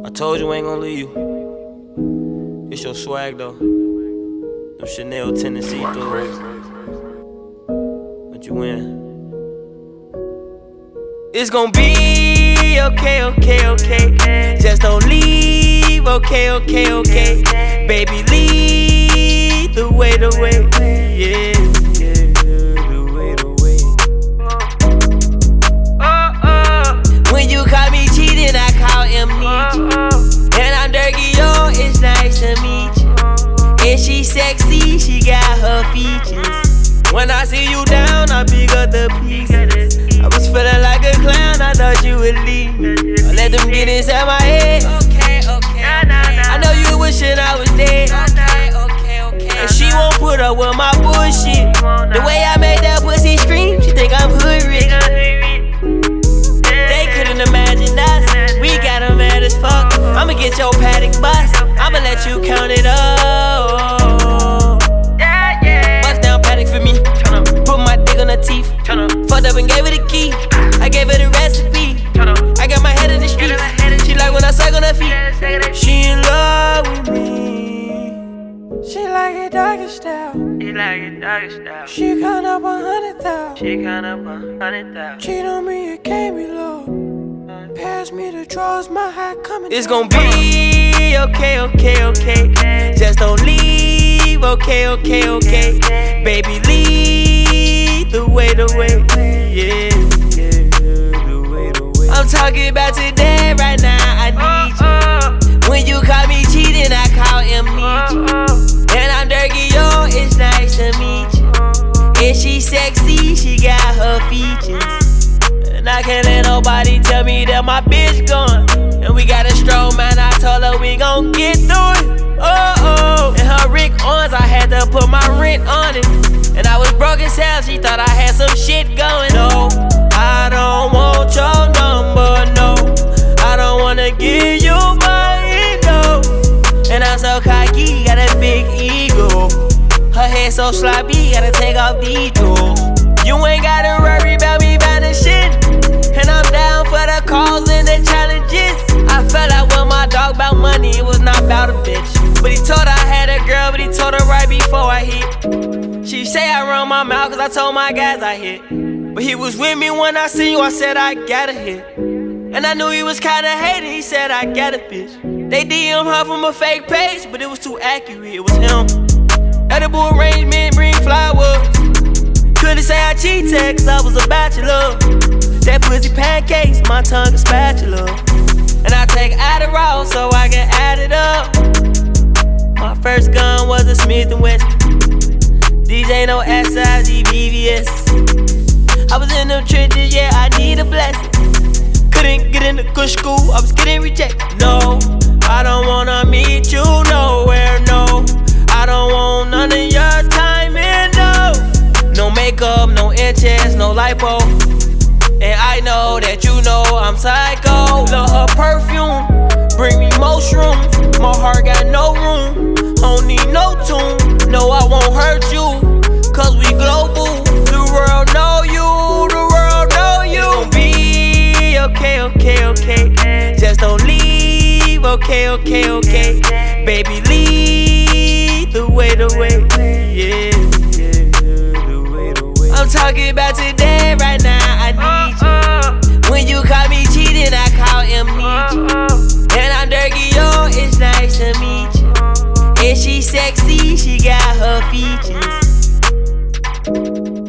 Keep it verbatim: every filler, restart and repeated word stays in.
I told you I ain't gon' leave you. It's your swag though. Them Chanel Tennessee throws. But you win. It's gon' be okay, okay, okay. Just don't leave, okay, okay, okay. Baby, lead the way, the way, yeah, yeah, the way, the way. Oh, oh. When you caught me cheating, I call amnesia. And I'm Durky, yo, it's nice to meet you. And she sexy, she got her features. When I see you down, I pick up the pieces. I was feeling like a clown, I thought you would leave me. I let them get inside my head. Okay, okay, I know you wishing I was dead. Okay, okay, okay. And she won't put up with my bullshit. The way I made that pussy scream, she think I'm hood rich. They couldn't imagine us. We got them mad as fuck. I'ma get your paddock bus. I'ma let you count it up. Bust down paddock for me. Put my dick on her teeth. Fucked up and gave her the key. I gave her the recipe. I got my head in the streets. She like when I suck on her feet. She in love with me. She like it doggy style. She like it doggy style. She count up a hundred thousand. She count up a hundred thousand. Cheat on me, it can't be low. Pass me the drawers, my hat coming. It's gon' be okay, okay, okay. Just don't leave, okay, okay, okay. Baby, lead the way, the way, yeah, yeah, the way, the way. I'm talking about today, right now, I need you. When you caught me cheating, I call amnesia. And I'm Durky, yo, it's nice to meet you. And she sexy, she got her features. And I can't let nobody tell me that my bitch gone. And we got a strong man, I told her we gon' get through it. Oh, oh. And her Rick Owens, I had to put my rent on it. And I was broke as hell, she thought I had some shit going. No, I don't want your number, no. I don't wanna give you my ego. And I'm so cocky, got a big ego. Her head so sloppy, gotta take off the jewels. You ain't gotta worry about me vanishing. And I'm down for the calls and the challenges. I felt like when my dog bout money, it was not about a bitch. But he told her I had a girl, but he told her right before I hit. She say I run my mouth cause I told my guys I hit. But he was with me when I seen you, I said I gotta hit. And I knew he was kinda hating, he said I got a bitch. They D M her from a fake page, but it was too accurate, it was him. Edible arrangement, bring flowers. Couldn't say I cheated cause I was a bachelor. That pussy pancakes, my tongue a spatula. And I take Adderall so I can add it up. My first gun was a Smith and Wesson. These ain't no S I G B V S. I was in them trenches, yeah, I need a blessing. Couldn't get into good school, I was getting rejected. No, I don't wanna meet you nowhere, no. I don't want none of your time in, no. No makeup, no inches, no lipo. And I know that you know I'm psycho. Love her perfume, bring me mushrooms. My heart got no room, don't need no tune. No, I won't hurt you, cause we global. The world know you, the world know you. It's gon' be okay, okay, okay. Just don't leave, okay, okay, okay. Baby, lead the way, the way, yeah, yeah, the way, the way. I'm talking about today, right now, I need you. When you caught me cheating, I call amnesia. And I'm Durky, yo, it's nice to meet you. And she sexy, she got her features.